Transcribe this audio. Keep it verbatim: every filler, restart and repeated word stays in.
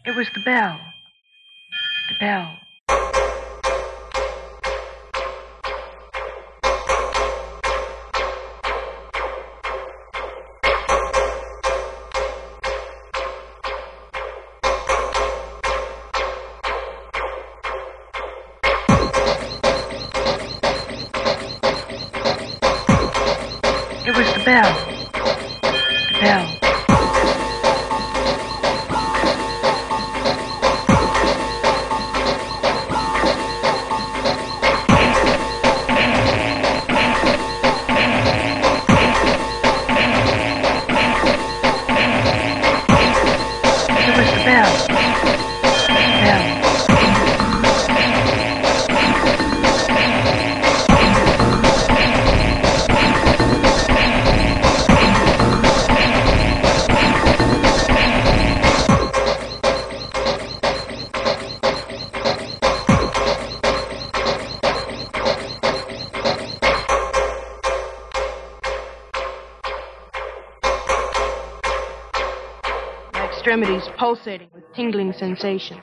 It was the bell. The bell. It was the bell. The bell. It was the bell. The bell. Extremities pulsating with tingling sensation.